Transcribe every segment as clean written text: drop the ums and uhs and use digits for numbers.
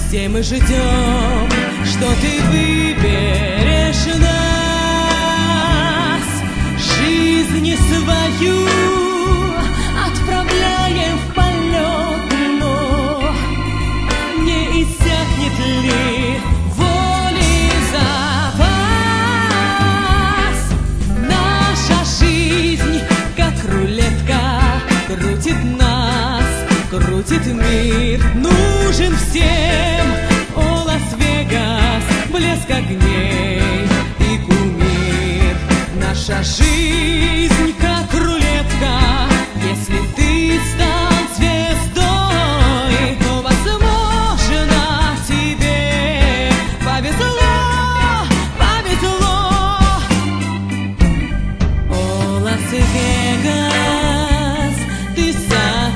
Все мы ждем, что ты выберешь нас. Жизнь свою отправляем в полет, но не иссякнет ли воли запас? Наша жизнь, как рулетка, крутит нас, крутит мир. Нужен всем, о, Лас-Вегас, блеск огней и кумир. Наша жизнь, как рулетка, если ты стал звездой, то, возможно, тебе повезло, повезло. О, Лас-Вегас, ты сад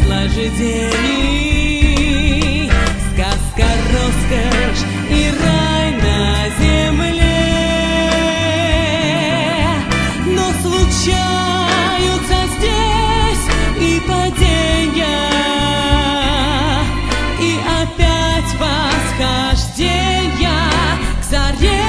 наслаждений, сказка, роскошь и рай на земле. Но случаются здесь и падения, и опять восхождения к заре.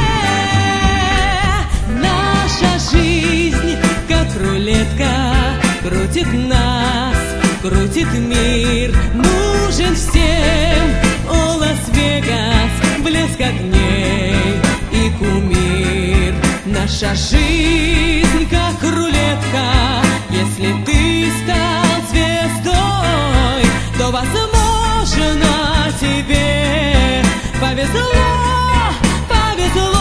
Наша жизнь, как рулетка, крутит нас, крутит мир. Нужен всем, о, Лас-Вегас, блеск огней и кумир. Наша жизнь, как рулетка, если ты стал звездой, то, возможно, тебе повезло, повезло.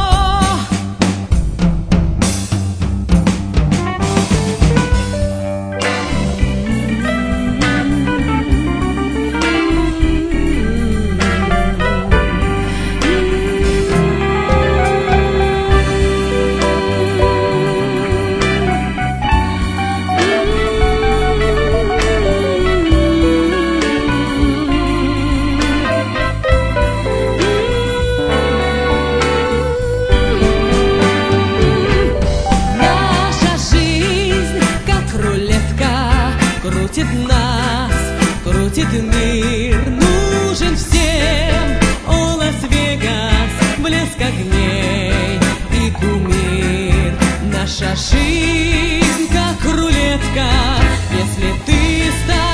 Крутит нас, крутит мир. Нужен всем, о, Лас-Вегас, блеск огней и кумир. Наша жизнь, как рулетка, если ты стал